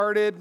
started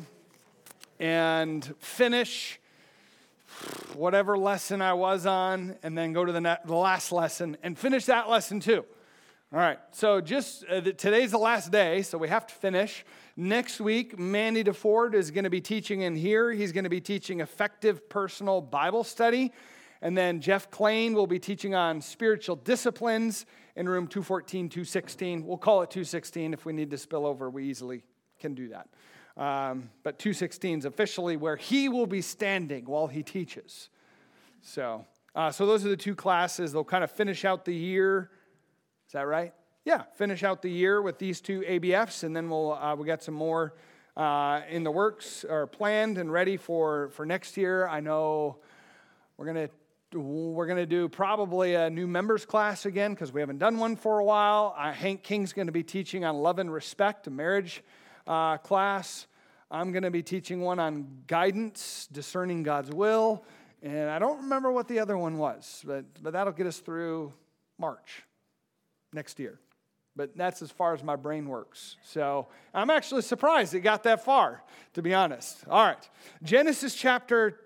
and finish whatever lesson I was on, and then go to the last lesson and finish that lesson too. All right, so just today's the last day, so we have to finish. Next week, Mandy DeFord is going to be teaching in here. He's going to be teaching effective personal Bible study. And then Jeff Klain will be teaching on spiritual disciplines in room 214, 216. We'll call it 216. If we need to spill over, we easily can do that. But 216 is officially where he will be standing while he teaches. So those are the two classes. They'll kind of finish out the year. Is that right? Yeah, finish out the year with these two ABFs, and then we got some more in the works or planned and ready for next year. I know we're gonna do probably a new members class again because we haven't done one for a while. Hank King's going to be teaching on love and respect, a marriage class. I'm going to be teaching one on guidance, discerning God's will, and I don't remember what the other one was, but that'll get us through March next year. But that's as far as my brain works. So I'm actually surprised it got that far, to be honest. All right, Genesis chapter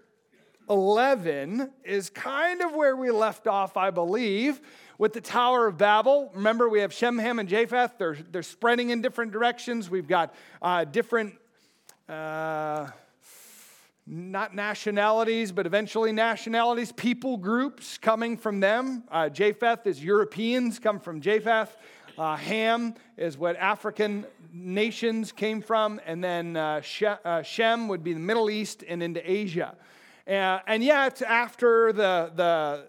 11 is kind of where we left off, I believe, with the Tower of Babel. Remember, we have Shem, Ham, and Japheth. They're spreading in different directions. We've got different, not nationalities, but eventually nationalities, people groups coming from them. Japheth is Europeans, come from Japheth. Ham is what African nations came from. And then Shem would be the Middle East and into Asia. And yet, after the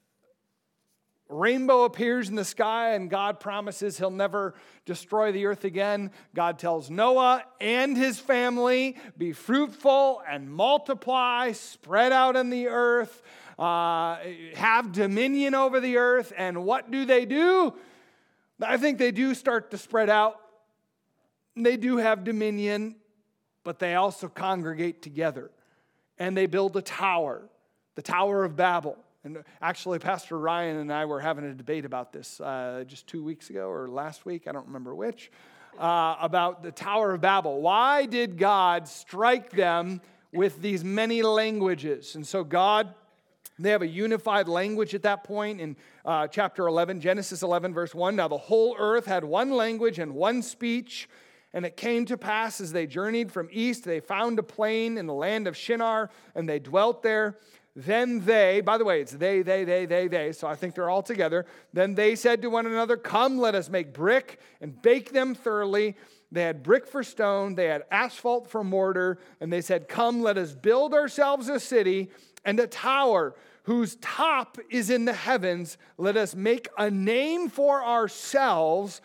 rainbow appears in the sky and God promises he'll never destroy the earth again, God tells Noah and his family, be fruitful and multiply, spread out on the earth, have dominion over the earth. And what do? I think they do start to spread out. They do have dominion, but they also congregate together. And they build a tower, the Tower of Babel. And actually, Pastor Ryan and I were having a debate about this just 2 weeks ago or last week, I don't remember which, about the Tower of Babel. Why did God strike them with these many languages? And so they have a unified language at that point in chapter 11, Genesis 11, verse 1. Now the whole earth had one language and one speech. And it came to pass as they journeyed from east, they found a plain in the land of Shinar, and they dwelt there. Then they, by the way, it's they, so I think they're all together. Then they said to one another, come, let us make brick and bake them thoroughly. They had brick for stone, they had asphalt for mortar, and they said, come, let us build ourselves a city and a tower whose top is in the heavens. Let us make a name for ourselves,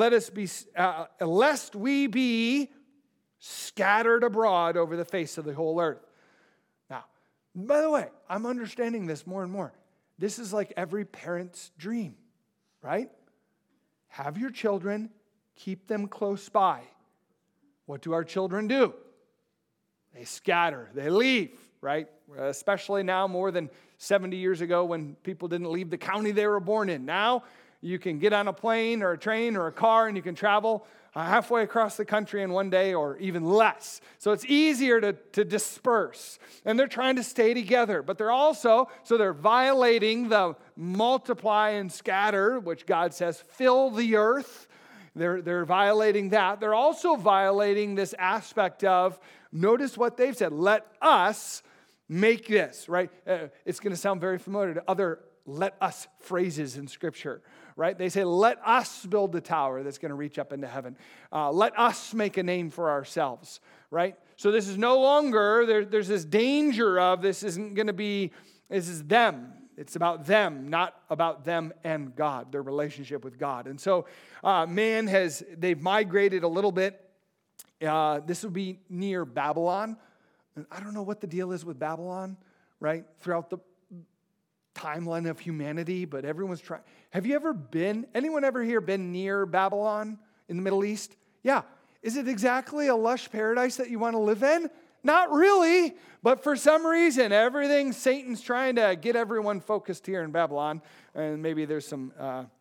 lest we be scattered abroad over the face of the whole earth. Now, by the way, I'm understanding this more and more. This is like every parent's dream, right? Have your children, keep them close by. What do our children do? They scatter, they leave, right? Especially now more than 70 years ago when people didn't leave the county they were born in. Now you can get on a plane or a train or a car and you can travel halfway across the country in one day or even less. So it's easier to disperse. And they're trying to stay together. But they're violating the multiply and scatter, which God says, fill the earth. They're violating that. They're also violating this aspect of, notice what they've said, let us make this, right? It's going to sound very familiar to other let us phrases in Scripture, right? They say, let us build the tower that's going to reach up into heaven. Let us make a name for ourselves, right? So this is no longer, there's this danger of this is them. It's about them, not about them and God, their relationship with God. And so they've migrated a little bit. This would be near Babylon. I don't know what the deal is with Babylon, right? Throughout the timeline of humanity, but everyone's trying. Have you anyone ever here been near Babylon in the Middle East? Yeah. Is it exactly a lush paradise that you want to live in? Not really, but for some reason, Satan's trying to get everyone focused here in Babylon, and maybe there's some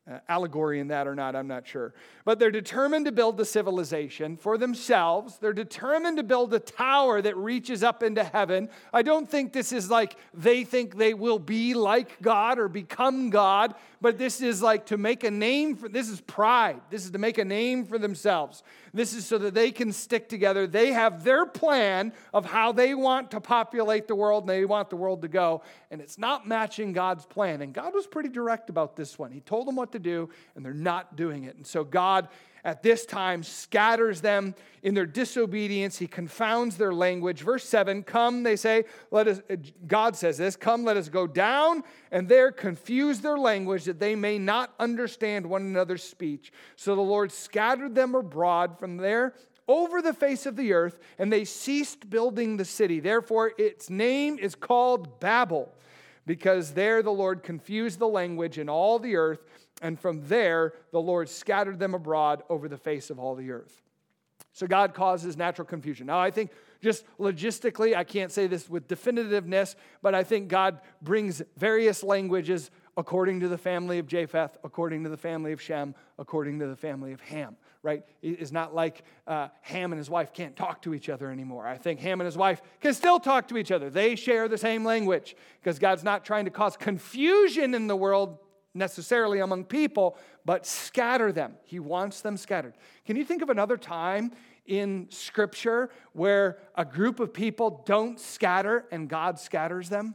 allegory in that or not, I'm not sure. But they're determined to build the civilization for themselves. They're determined to build a tower that reaches up into heaven. I don't think this is like they think they will be like God or become God, but this is like to make a name for, this is pride. This is to make a name for themselves. This is so that they can stick together. They have their plan of how they want to populate the world and they want the world to go. And it's not matching God's plan. And God was pretty direct about this one. He told them what to do and they're not doing it. And so God at this time scatters them in their disobedience. He confounds their language. Verse 7, come, they say, God says this, come, let us go down and there confuse their language that they may not understand one another's speech. So the Lord scattered them abroad from there over the face of the earth, and they ceased building the city. Therefore, its name is called Babel, because there the Lord confused the language in all the earth, and from there the Lord scattered them abroad over the face of all the earth. So God causes natural confusion. Now, I think just logistically, I can't say this with definitiveness, but I think God brings various languages according to the family of Japheth, according to the family of Shem, according to the family of Ham, right? It's not like Ham and his wife can't talk to each other anymore. I think Ham and his wife can still talk to each other. They share the same language because God's not trying to cause confusion in the world necessarily among people, but scatter them. He wants them scattered. Can you think of another time in Scripture where a group of people don't scatter and God scatters them?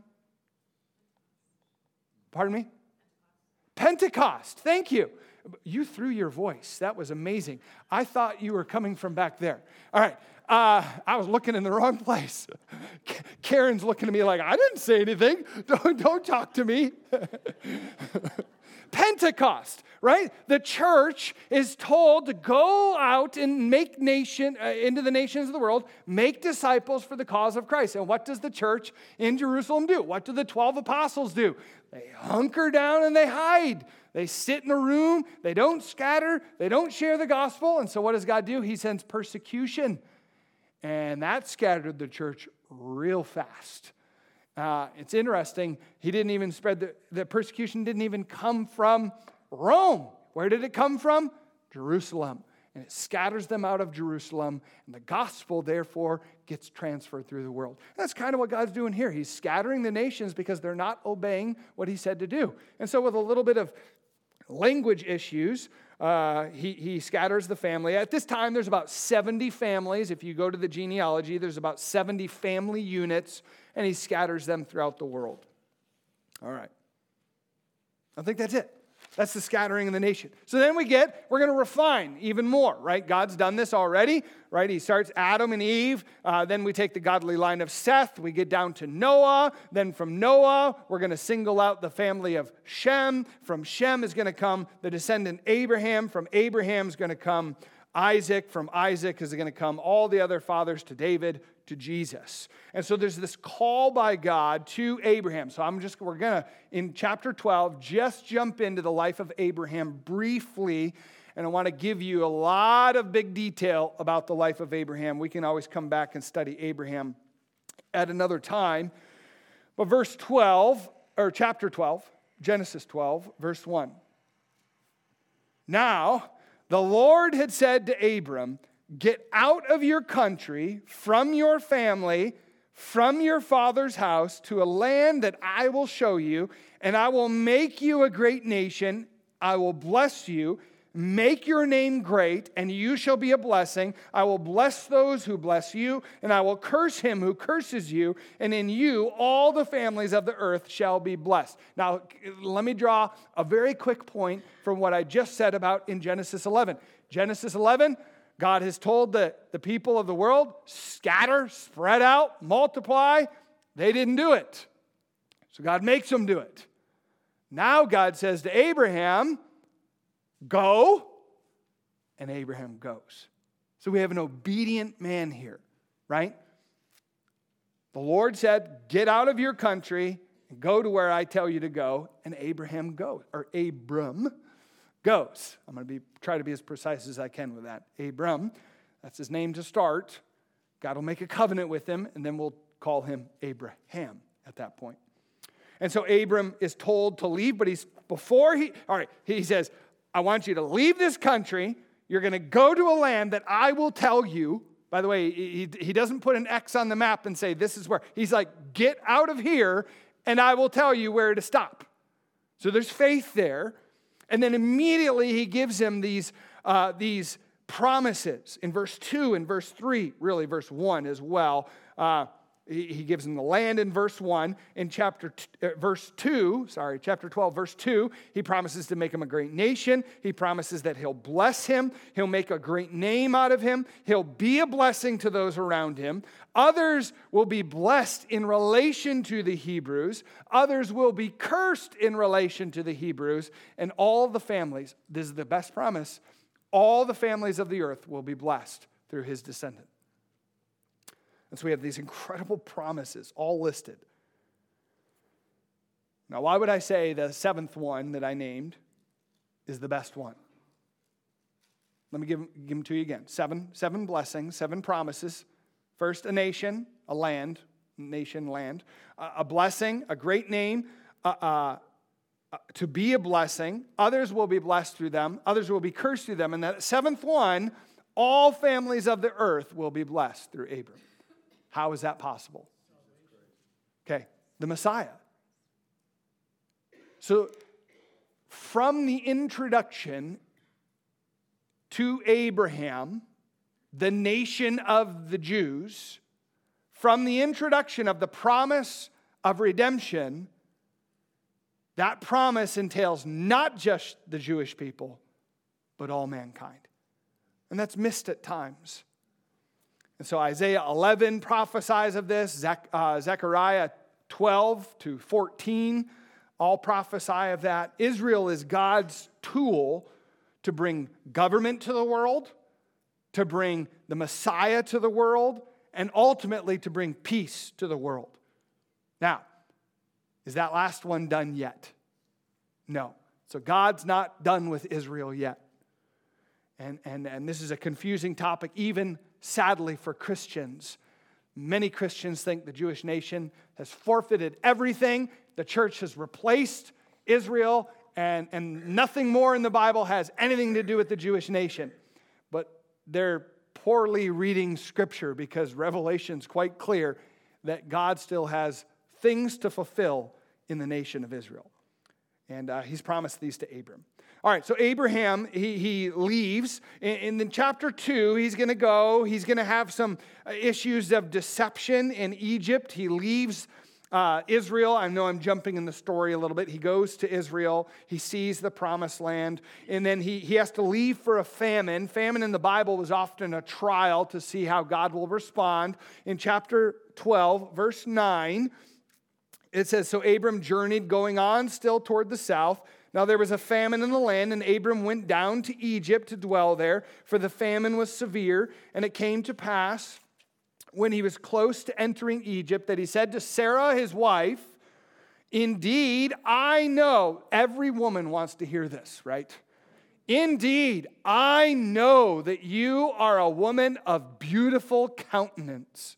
Pardon me? Pentecost. Thank you. You threw your voice. That was amazing. I thought you were coming from back there. All right. I was looking in the wrong place. Karen's looking at me like, I didn't say anything. Don't talk to me. Pentecost, right? The church is told to go out and make into the nations of the world, make disciples for the cause of Christ. And what does the church in Jerusalem do? What do the 12 apostles do? They hunker down and they hide. They sit in a room. They don't scatter. They don't share the gospel. And so what does God do? He sends persecution. And that scattered the church real fast. It's interesting. He didn't even spread the persecution didn't even come from Rome. Where did it come from? Jerusalem. And it scatters them out of Jerusalem. And the gospel, therefore, gets transferred through the world. That's kind of what God's doing here. He's scattering the nations because they're not obeying what he said to do. And so with a little bit of language issues, he scatters the family. At this time, there's about 70 families. If you go to the genealogy, there's about 70 family units, and he scatters them throughout the world. All right. I think that's it. That's the scattering of the nation. So then we're going to refine even more, right? God's done this already, right? He starts Adam and Eve. Then we take the godly line of Seth. We get down to Noah. Then from Noah, we're going to single out the family of Shem. From Shem is going to come the descendant Abraham. From Abraham is going to come Isaac. From Isaac is going to come all the other fathers to David, to Jesus. And so there's this call by God to Abraham. So we're going to, in chapter 12, just jump into the life of Abraham briefly. And I want to give you a lot of big detail about the life of Abraham. We can always come back and study Abraham at another time. But chapter 12, Genesis 12, verse 1. Now, the Lord had said to Abram, get out of your country, from your family, from your father's house, to a land that I will show you, and I will make you a great nation. I will bless you, make your name great, and you shall be a blessing. I will bless those who bless you, and I will curse him who curses you, and in you all the families of the earth shall be blessed. Now, let me draw a very quick point from what I just said about in Genesis 11. Genesis 11, God has told the people of the world, scatter, spread out, multiply. They didn't do it. So God makes them do it. Now God says to Abraham, go, and Abraham goes. So we have an obedient man here, right? The Lord said, get out of your country and go to where I tell you to go, and Abraham goes, or Abram goes. I'm going to try to be as precise as I can with that. Abram, that's his name to start. God will make a covenant with him, and then we'll call him Abraham at that point. And so Abram is told to leave, but he says, I want you to leave this country. You're going to go to a land that I will tell you. By the way, he doesn't put an X on the map and say, this is where. He's like, get out of here, and I will tell you where to stop. So there's faith there. And then immediately he gives him these promises in verse 2 and verse 3, really verse 1 as well. He gives him the land in verse 1. In chapter 12, verse 2, he promises to make him a great nation. He promises that he'll bless him. He'll make a great name out of him. He'll be a blessing to those around him. Others will be blessed in relation to the Hebrews. Others will be cursed in relation to the Hebrews. And all the families, this is the best promise, all the families of the earth will be blessed through his descendant. And so we have these incredible promises all listed. Now, why would I say the seventh one that I named is the best one? Let me give them to you again. Seven blessings, 7 promises. First, a nation, a land, nation, land. A blessing, a great name, to be a blessing. Others will be blessed through them. Others will be cursed through them. And that 7th one, all families of the earth will be blessed through Abram. How is that possible? Okay, the Messiah. So, from the introduction to Abraham, the nation of the Jews, from the introduction of the promise of redemption, that promise entails not just the Jewish people, but all mankind. And that's missed at times. And so Isaiah 11 prophesies of this. Zechariah 12 to 14 all prophesy of that. Israel is God's tool to bring government to the world, to bring the Messiah to the world, and ultimately to bring peace to the world. Now, is that last one done yet? No. So God's not done with Israel yet. And this is a confusing topic, even sadly for Christians. Many Christians think the Jewish nation has forfeited everything. The church has replaced Israel, and nothing more in the Bible has anything to do with the Jewish nation. But they're poorly reading Scripture, because Revelation's quite clear that God still has things to fulfill in the nation of Israel. And he's promised these to Abram. All right, so Abraham, he leaves. In chapter 2, he's going to go. He's going to have some issues of deception in Egypt. He leaves Israel. I know I'm jumping in the story a little bit. He goes to Israel. He sees the promised land. And then he has to leave for a famine. Famine in the Bible was often a trial to see how God will respond. In chapter 12, verse 9, it says, so Abram journeyed going on still toward the south. Now there was a famine in the land, and Abram went down to Egypt to dwell there, for the famine was severe. And it came to pass, when he was close to entering Egypt, that he said to Sarah, his wife, indeed, I know, every woman wants to hear this, right? Indeed, I know that you are a woman of beautiful countenance.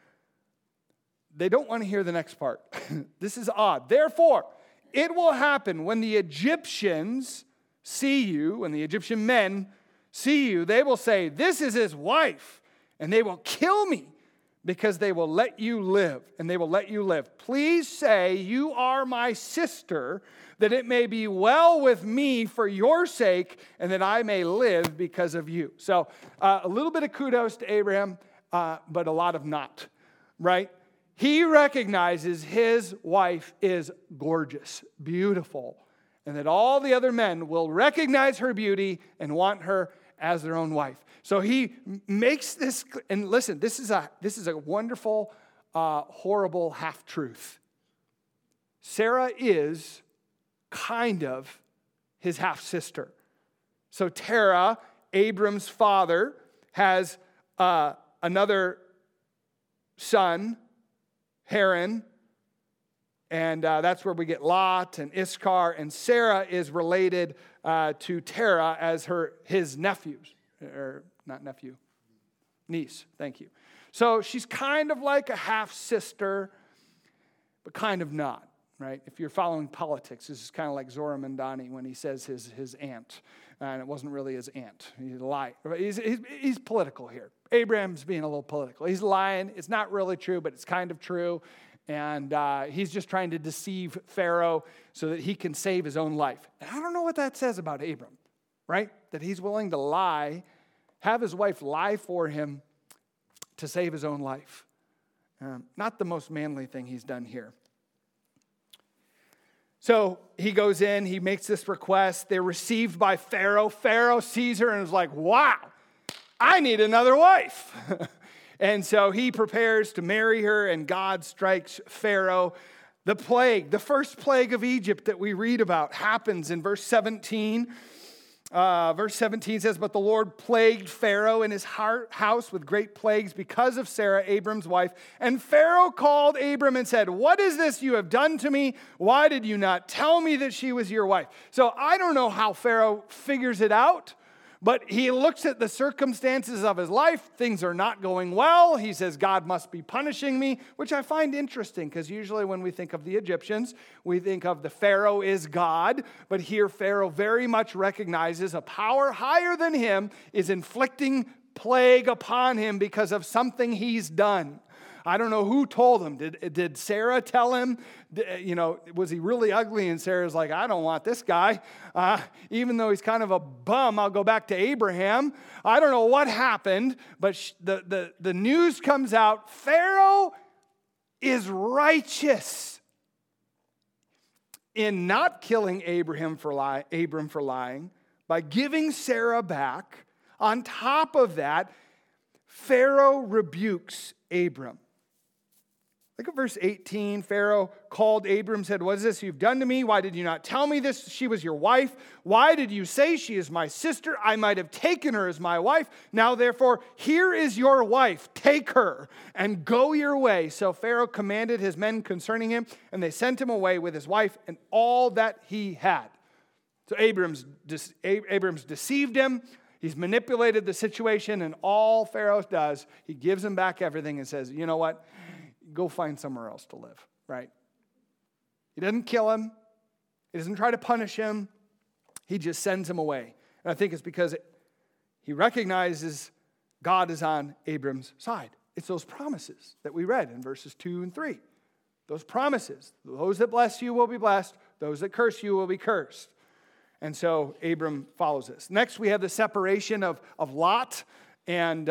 They don't want to hear the next part. This is odd. Therefore, it will happen when the Egyptians see you, when the Egyptian men see you, they will say, this is his wife, and they will kill me, because they will let you live, and they will let you live. Please say, you are my sister, that it may be well with me for your sake, and that I may live because of you. So a little bit of kudos to Abraham, but a lot of not, right? He recognizes his wife is gorgeous, beautiful, and that all the other men will recognize her beauty and want her as their own wife. So he makes this, and listen, this is a wonderful, horrible half-truth. Sarah is kind of his half-sister. So Terah, Abram's father, has another son, Haran, and that's where we get Lot and Issachar, and Sarah is related to Terah as his nephews, or not nephew, niece, thank you. So she's kind of like a half-sister, but kind of not, right? If you're following politics, this is kind of like Zora Mandani when he says his aunt, and it wasn't really his aunt. He's lying. He's political here. Abraham's being a little political. He's lying. It's not really true, but it's kind of true. And he's just trying to deceive Pharaoh so that he can save his own life. And I don't know what that says about Abram, right? That he's willing to lie, have his wife lie for him to save his own life. Not the most manly thing he's done here. So he goes in, he makes this request. They're received by Pharaoh. Pharaoh sees her and is like, wow, I need another wife. And so he prepares to marry her, and God strikes Pharaoh. The plague, the first plague of Egypt that we read about, happens in verse 17. Verse 17 says, but the Lord plagued Pharaoh and his house with great plagues because of Sarah, Abram's wife. And Pharaoh called Abram and said, what is this you have done to me? Why did you not tell me that she was your wife? So I don't know how Pharaoh figures it out. But he looks at the circumstances of his life. Things are not going well. He says, God must be punishing me, which I find interesting because usually when we think of the Egyptians, we think of the Pharaoh is God. But here Pharaoh very much recognizes a power higher than him is inflicting plague upon him because of something he's done. I don't know who told him. Did Sarah tell him? Was he really ugly? And Sarah's like, I don't want this guy. Even though he's kind of a bum, I'll go back to Abraham. I don't know what happened, but the news comes out. Pharaoh is righteous in not killing Abram for lying, by giving Sarah back. On top of that, Pharaoh rebukes Abram. Look at verse 18. Pharaoh called Abram, said, what is this you've done to me? Why did you not tell me this? She was your wife. Why did you say she is my sister? I might have taken her as my wife. Now, therefore, here is your wife. Take her and go your way. So Pharaoh commanded his men concerning him, and they sent him away with his wife and all that he had. So Abram's deceived him. He's manipulated the situation, and all Pharaoh does, he gives him back everything and says, you know what? Go find somewhere else to live, right? He doesn't kill him. He doesn't try to punish him. He just sends him away. And I think it's because he recognizes God is on Abram's side. It's those promises that we read in verses 2 and 3. Those promises. Those that bless you will be blessed. Those that curse you will be cursed. And so Abram follows this. Next, we have the separation of Lot and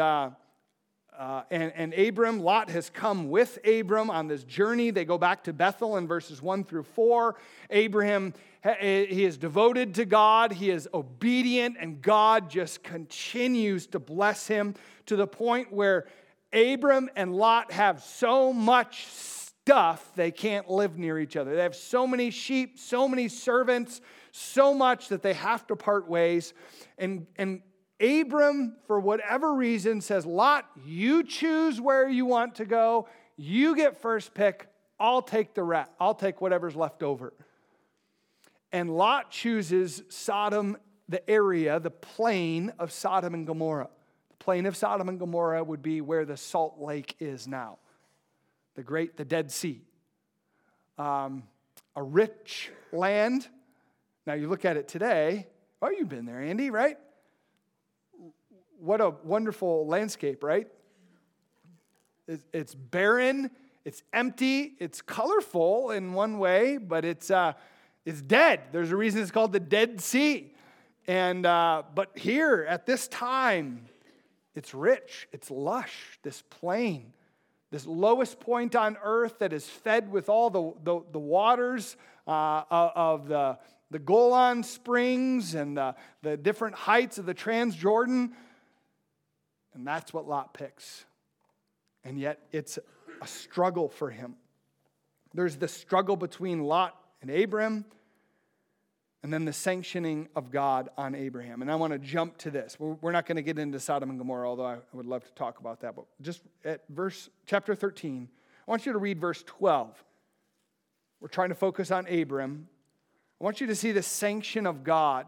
Abram. Lot has come with Abram on this journey. They go back to Bethel in verses 1 through 4. Abraham, he is devoted to God. He is obedient, and God just continues to bless him to the point where Abram and Lot have so much stuff they can't live near each other. They have so many sheep, so many servants, so much that they have to part ways. And Abram, for whatever reason, says, Lot, you choose where you want to go. You get first pick. I'll take the rest. I'll take whatever's left over. And Lot chooses Sodom, the area, the plain of Sodom and Gomorrah. The plain of Sodom and Gomorrah would be where the Salt Lake is now. The Dead Sea. A rich land. Now you look at it today. Oh, you've been there, Andy, right? What a wonderful landscape, right? It's barren, it's empty, it's colorful in one way, but it's dead. There's a reason it's called the Dead Sea. And but here at this time, it's rich, it's lush, this plain, this lowest point on earth that is fed with all the waters of the Golan Springs and the different heights of the Transjordan. And that's what Lot picks. And yet it's a struggle for him. There's the struggle between Lot and Abram, and then the sanctioning of God on Abraham. And I want to jump to this. We're not going to get into Sodom and Gomorrah, although I would love to talk about that. But just at chapter 13, I want you to read verse 12. We're trying to focus on Abram. I want you to see the sanction of God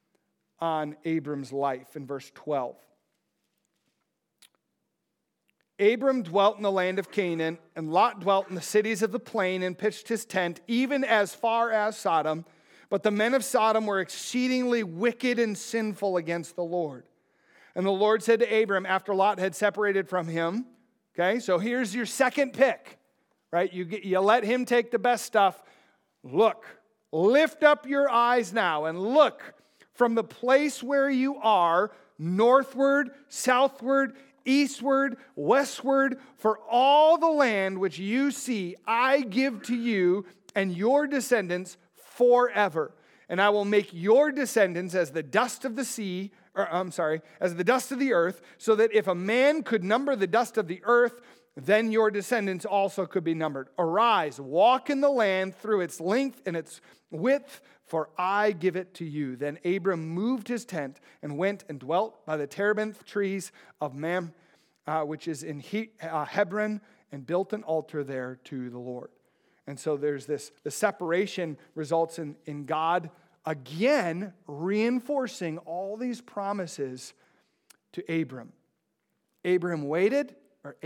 on Abram's life in verse 12. Abram dwelt in the land of Canaan, and Lot dwelt in the cities of the plain and pitched his tent, even as far as Sodom. But the men of Sodom were exceedingly wicked and sinful against the Lord. And the Lord said to Abram, after Lot had separated from him, okay, so here's your second pick, right? You let him take the best stuff. Look, lift up your eyes now and look from the place where you are, northward, southward, eastward, westward, for all the land which you see, I give to you and your descendants forever. And I will make your descendants as the dust of the sea, as the dust of the earth, so that if a man could number the dust of the earth, then your descendants also could be numbered. Arise, walk in the land through its length and its width, for I give it to you. Then Abram moved his tent and went and dwelt by the terebinth trees of Mamre, which is in Hebron, and built an altar there to the Lord. And so there's this, the separation results in God again reinforcing all these promises to Abram. Abram waited,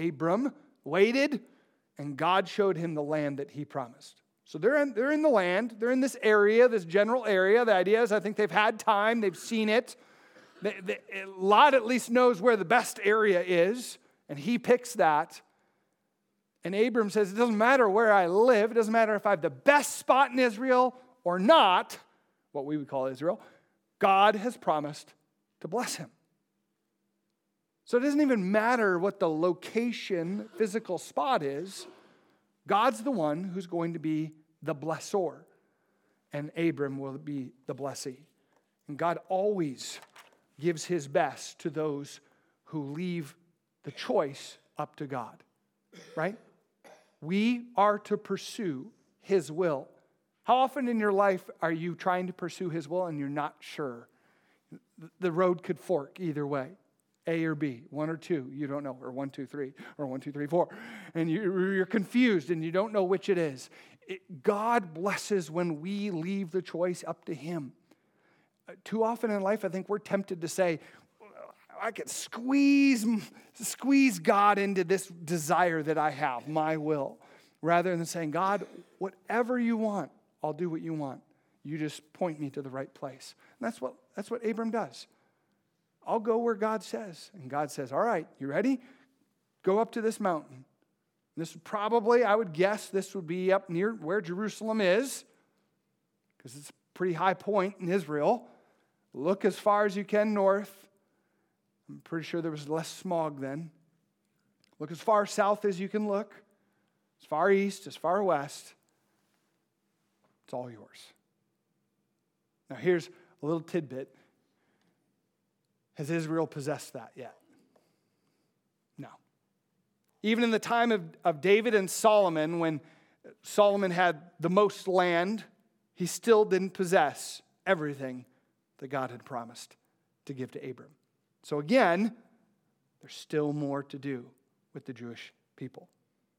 and God showed him the land that he promised. So they're in the land. They're in this area, this general area. The idea is I think they've had time. They've seen it. Lot at least knows where the best area is, and he picks that. And Abram says, it doesn't matter where I live. It doesn't matter if I have the best spot in Israel or not, what we would call Israel. God has promised to bless him. So it doesn't even matter what the location, physical spot is. God's the one who's going to be the blessor, and Abram will be the blessee. And God always gives his best to those who leave the choice up to God, right? We are to pursue his will. How often in your life are you trying to pursue his will and you're not sure? The road could fork either way. A or B, 1 or 2, you don't know, or 1, 2, 3, or 1, 2, 3, 4. And you're confused and you don't know which it is. God blesses when we leave the choice up to him. Too often in life, I think we're tempted to say, I could squeeze God into this desire that I have, my will, rather than saying, God, whatever you want, I'll do what you want. You just point me to the right place. And that's what Abram does. I'll go where God says. And God says, all right, you ready? Go up to this mountain. This probably, I would guess, this would be up near where Jerusalem is, because it's a pretty high point in Israel. Look as far as you can north. I'm pretty sure there was less smog then. Look as far south as you can look. As far east, as far west. It's all yours. Now here's a little tidbit. Has Israel possessed that yet? No. Even in the time of David and Solomon, when Solomon had the most land, he still didn't possess everything that God had promised to give to Abram. So again, there's still more to do with the Jewish people.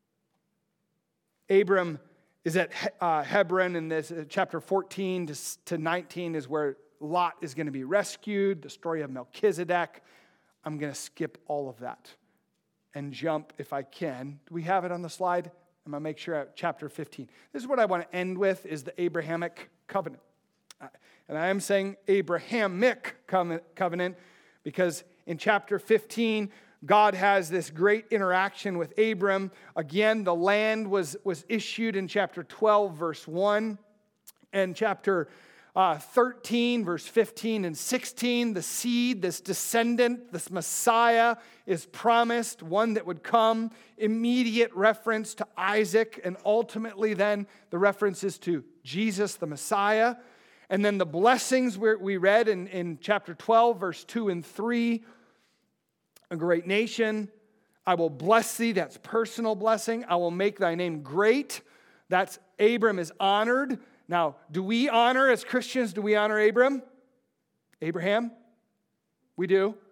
Abram is at Hebron, and this chapter 14 to 19 is where Lot is going to be rescued, the story of Melchizedek. I'm going to skip all of that and jump, if I can. Do we have it on the slide? I'm going to make sure at chapter 15. This is what I want to end with, is the Abrahamic covenant. And I am saying Abrahamic covenant because in chapter 15, God has this great interaction with Abram. Again, the land was issued in chapter 12, verse 1. And chapter 13, verse 15 and 16, the seed, this descendant, this Messiah is promised, one that would come. Immediate reference to Isaac, and ultimately then the references to Jesus, the Messiah. And then the blessings we read in chapter 12, verse 2 and 3. A great nation. I will bless thee. That's personal blessing. I will make thy name great. That's Abram is honored. Now, do we honor, as Christians, do we honor Abraham? We do.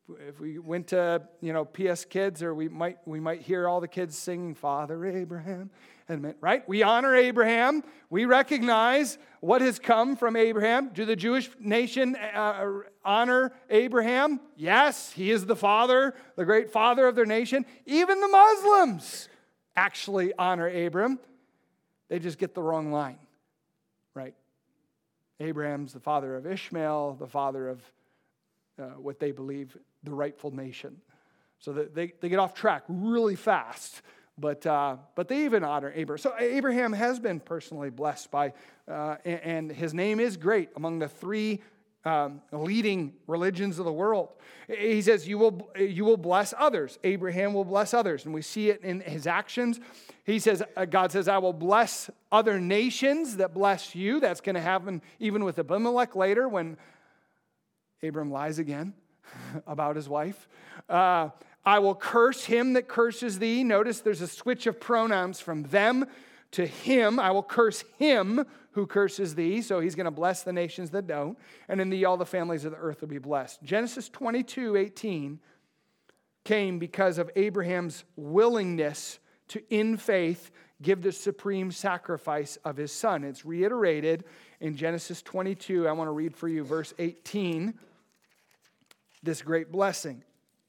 If we went to, PS Kids, or we might hear all the kids singing, Father Abraham, right? We honor Abraham. We recognize what has come from Abraham. Do the Jewish nation honor Abraham? Yes, he is the father, the great father of their nation. Even the Muslims actually honor Abraham. They just get the wrong line, right? Abraham's the father of Ishmael, the father of what they believe the rightful nation. So that they get off track really fast, but they even honor Abraham. So Abraham has been personally blessed by, and his name is great among the three leading religions of the world. He says, you will bless others. Abraham will bless others, and we see it in his actions. He says, God says, I will bless other nations that bless you. That's going to happen even with Abimelech later when Abram lies again about his wife. I will curse him that curses thee. Notice there's a switch of pronouns from them to him. I will curse him who curses thee. So he's going to bless the nations that don't. And in thee all the families of the earth will be blessed. Genesis 22:18 came because of Abraham's willingness to, in faith, give the supreme sacrifice of his son. It's reiterated in Genesis 22. I want to read for you verse 18. This great blessing.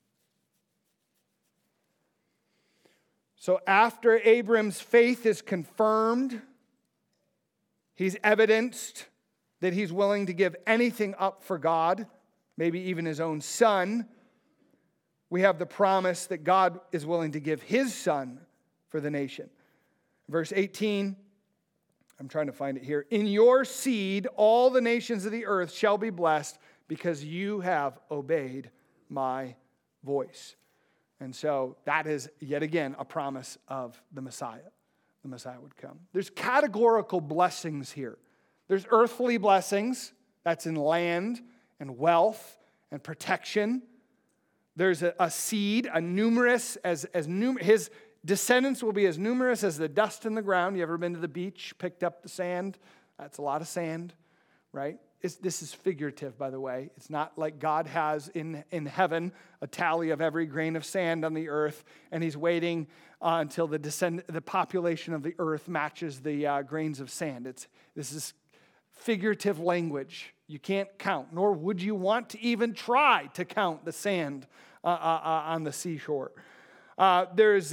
So after Abram's faith is confirmed, he's evidenced that he's willing to give anything up for God, maybe even his own son. We have the promise that God is willing to give his son for the nation. Verse 18, I'm trying to find it here. In your seed, all the nations of the earth shall be blessed, because you have obeyed my voice. And so that is, yet again, a promise of the Messiah. The Messiah would come. There's categorical blessings here. There's earthly blessings. That's in land and wealth and protection. There's a seed, a numerous, his descendants will be as numerous as the dust in the ground. You ever been to the beach, picked up the sand? That's a lot of sand, right? This is figurative, by the way. It's not like God has in heaven a tally of every grain of sand on the earth, and he's waiting until the population of the earth matches the grains of sand. This is figurative language. You can't count, nor would you want to even try to count the sand on the seashore. There's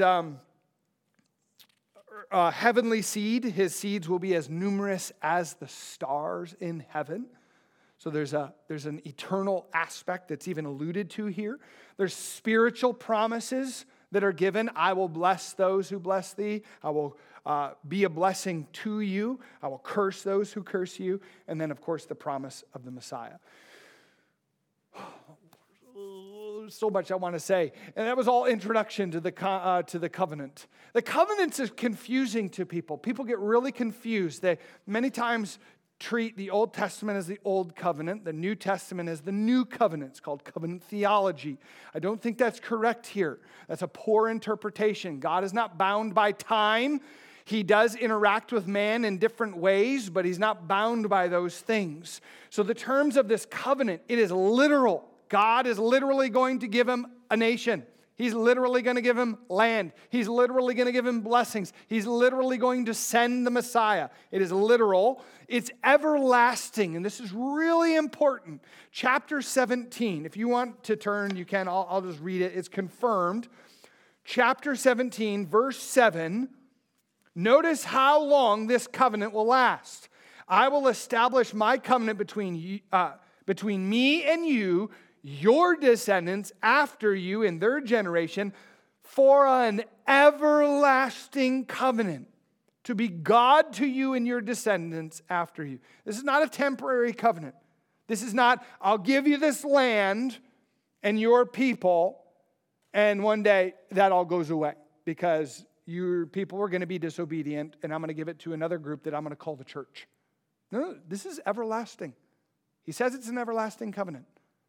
heavenly seed. His seeds will be as numerous as the stars in heaven. So there's an eternal aspect that's even alluded to here. There's spiritual promises that are given. I will bless those who bless thee. I will be a blessing to you. I will curse those who curse you. And then, of course, the promise of the Messiah. So much I want to say. And that was all introduction to the covenant. The covenant is confusing to people. People get really confused. They many times treat the Old Testament as the Old Covenant, the New Testament as the New Covenant. It's called covenant theology. I don't think that's correct here. That's a poor interpretation. God is not bound by time. He does interact with man in different ways, but he's not bound by those things. So the terms of this covenant, it is literal. God is literally going to give him a nation. He's literally going to give him land. He's literally going to give him blessings. He's literally going to send the Messiah. It is literal. It's everlasting. And this is really important. Chapter 17. If you want to turn, you can. I'll just read it. It's confirmed. Chapter 17, verse 7. Notice how long this covenant will last. I will establish my covenant between me and you, your descendants after you in their generation, for an everlasting covenant, to be God to you and your descendants after you. This is not a temporary covenant. This is not, I'll give you this land and your people, and one day that all goes away because your people are going to be disobedient, and I'm going to give it to another group that I'm going to call the church. No, this is everlasting. He says it's an everlasting covenant.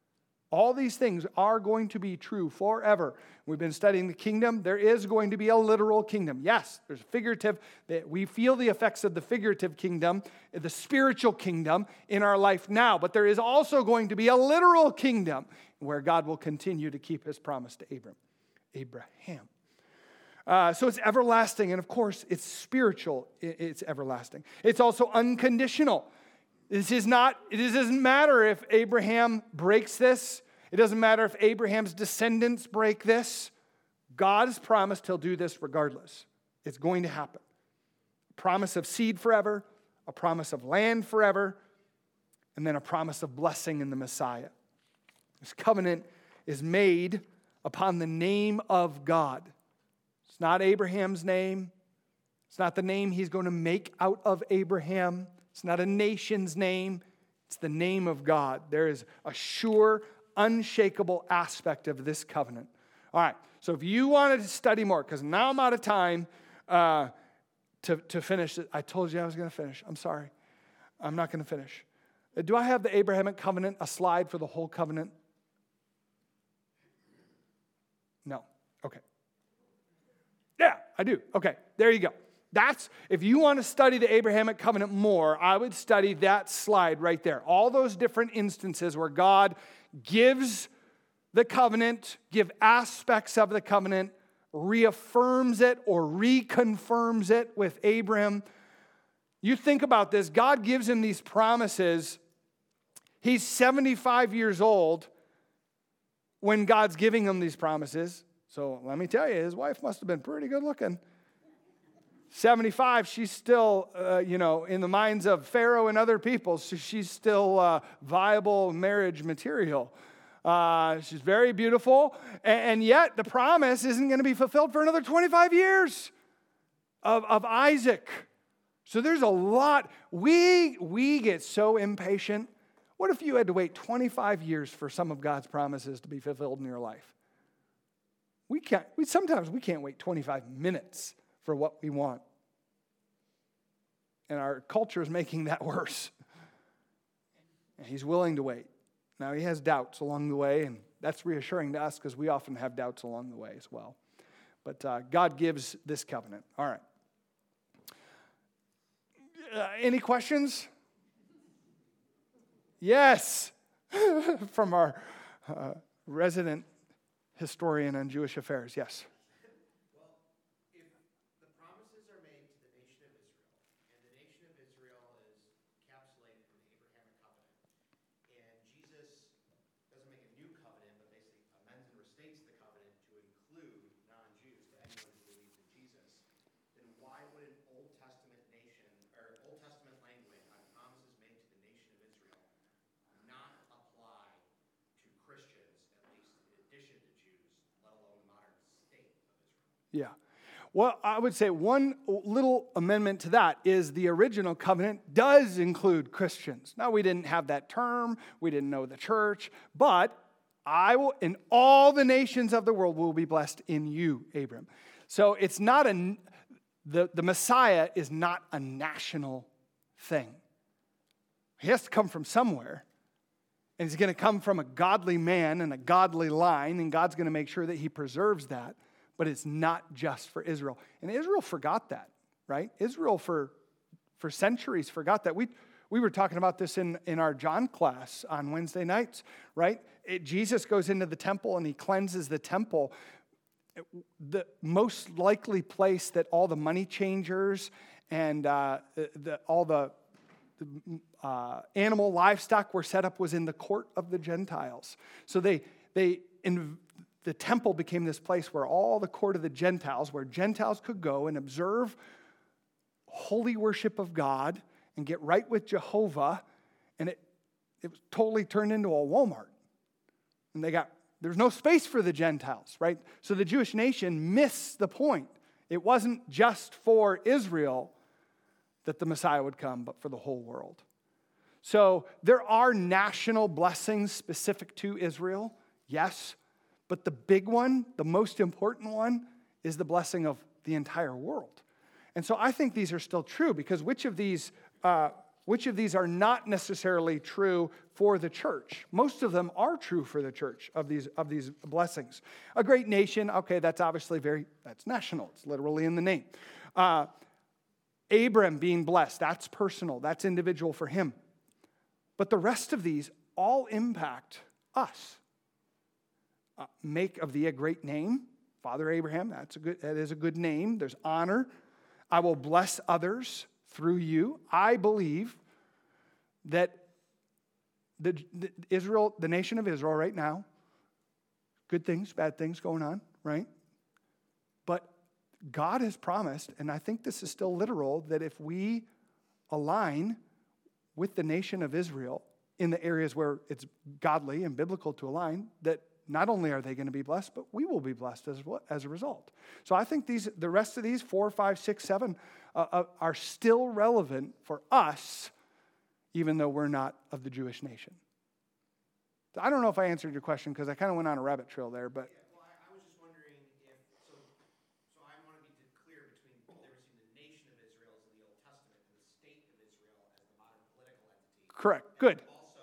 All these things are going to be true forever. We've been studying the kingdom. There is going to be a literal kingdom. Yes, there's figurative. We feel the effects of the figurative kingdom, the spiritual kingdom in our life now. But there is also going to be a literal kingdom where God will continue to keep his promise to Abraham. So it's everlasting. And of course, it's spiritual. It's everlasting. It's also unconditional. It doesn't matter if Abraham breaks this. It doesn't matter if Abraham's descendants break this. God has promised he'll do this regardless. It's going to happen. A promise of seed forever, a promise of land forever, and then a promise of blessing in the Messiah. This covenant is made upon the name of God. It's not Abraham's name. It's not the name he's going to make out of Abraham. It's not a nation's name. It's the name of God. There is a sure, unshakable aspect of this covenant. All right, so if you wanted to study more, because now I'm out of time to finish it. I told you I was going to finish. I'm sorry. I'm not going to finish. Do I have the Abrahamic covenant, a slide for the whole covenant? No. Okay. Yeah, I do. Okay, there you go. If you want to study the Abrahamic covenant more, I would study that slide right there. All those different instances where God gives the covenant, give aspects of the covenant, reaffirms it or reconfirms it with Abram. You think about this. God gives him these promises. He's 75 years old when God's giving him these promises. So let me tell you, his wife must have been pretty good looking. 75, she's still, in the minds of Pharaoh and other people, so she's still viable marriage material. She's very beautiful, and yet the promise isn't going to be fulfilled for another 25 years of Isaac. So there's a lot. We get so impatient. What if you had to wait 25 years for some of God's promises to be fulfilled in your life? Sometimes we can't wait 25 minutes for what we want. And our culture is making that worse. And he's willing to wait. Now, he has doubts along the way, and that's reassuring to us because we often have doubts along the way as well. But God gives this covenant. All right. Any questions? Yes. From our resident historian on Jewish affairs. Yes. Yeah. Well, I would say one little amendment to that is the original covenant does include Christians. Now, we didn't have that term. We didn't know the church. But I will, in all the nations of the world will be blessed in you, Abram. So it's not the Messiah is not a national thing. He has to come from somewhere. And he's going to come from a godly man and a godly line. And God's going to make sure that he preserves that. But it's not just for Israel. And Israel forgot that, right? Israel for centuries forgot that. We were talking about this in our John class on Wednesday nights, right? Jesus goes into the temple and he cleanses the temple. The most likely place that all the money changers and all the animal livestock were set up was in the court of the Gentiles. So the temple became this place where all the court of the Gentiles, where Gentiles could go and observe holy worship of God and get right with Jehovah, and it was totally turned into a Walmart. And there's no space for the Gentiles, right? So the Jewish nation missed the point. It wasn't just for Israel that the Messiah would come, but for the whole world. So there are national blessings specific to Israel, yes. But the big one, the most important one, is the blessing of the entire world. And so I think these are still true because which of these Which of these are not necessarily true for the church? Most of them are true for the church, of these blessings. A great nation, okay, that's obviously that's national. It's literally in the name. Abram being blessed, that's personal. That's individual for him. But the rest of these all impact us. Make of thee a great name. Father Abraham, that is a good name. There's honor. I will bless others through you. I believe that the nation of Israel right now, good things, bad things going on, right? But God has promised, and I think this is still literal, that if we align with the nation of Israel in the areas where it's godly and biblical to align, that not only are they going to be blessed, but we will be blessed as a result. So I think the rest of these 4, 5, 6, 7 are still relevant for us, even though we're not of the Jewish nation. So I don't know if I answered your question because I kind of went on a rabbit trail there, but. Yeah, well, I was just wondering if, so I want to be clear between, there was the nation of Israel as in the Old Testament and the state of Israel as the modern political entity. Correct, good.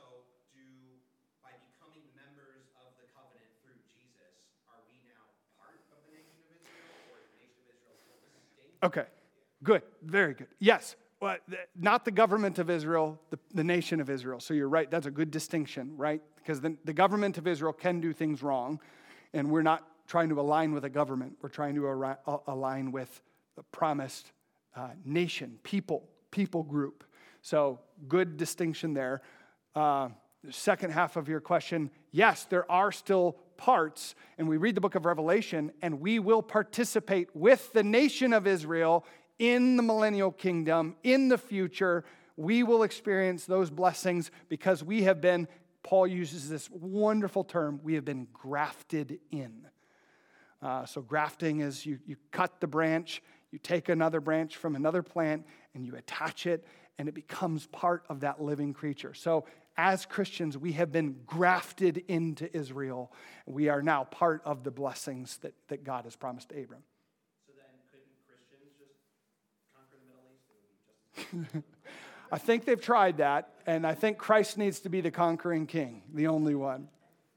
Okay, good, very good. Yes, well, not the government of Israel, the nation of Israel. So you're right, that's a good distinction, right? Because the government of Israel can do things wrong, and we're not trying to align with a government. We're trying to align with the promised nation, people group. So good distinction there. The second half of your question, yes, there are still parts, and we read the book of Revelation, and we will participate with the nation of Israel in the millennial kingdom, in the future. We will experience those blessings because we have been, Paul uses this wonderful term, we have been grafted in. So grafting is you cut the branch, you take another branch from another plant, and you attach it, and it becomes part of that living creature. So as Christians, we have been grafted into Israel. We are now part of the blessings that God has promised to Abram. So then couldn't Christians just conquer the Middle East? It would be just I think they've tried that, and I think Christ needs to be the conquering king, the only one.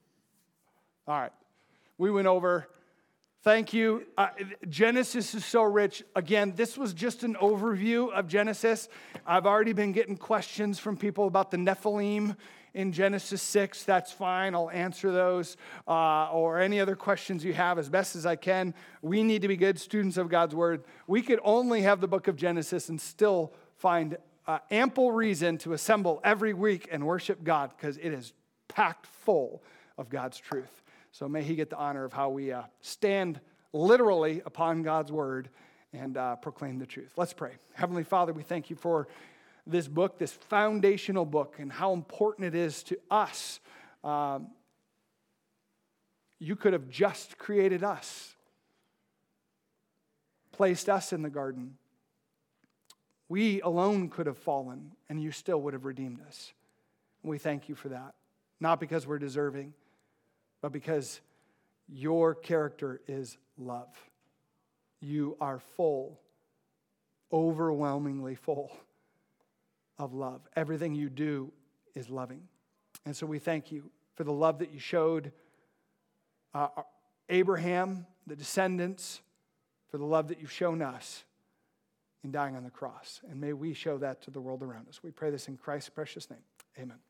All right. We went over. Thank you. Genesis is so rich. Again, this was just an overview of Genesis. I've already been getting questions from people about the Nephilim in Genesis 6. That's fine. I'll answer those. Or any other questions you have as best as I can. We need to be good students of God's Word. We could only have the book of Genesis and still find ample reason to assemble every week and worship God because it is packed full of God's truth. So may He get the honor of how we stand literally upon God's word and proclaim the truth. Let's pray. Heavenly Father, we thank you for this book, this foundational book, and how important it is to us. You could have just created us, placed us in the garden. We alone could have fallen, and you still would have redeemed us. And we thank you for that, not because we're deserving, but because your character is love. You are full, overwhelmingly full of love. Everything you do is loving. And so we thank you for the love that you showed Abraham, the descendants, for the love that you've shown us in dying on the cross. And may we show that to the world around us. We pray this in Christ's precious name. Amen.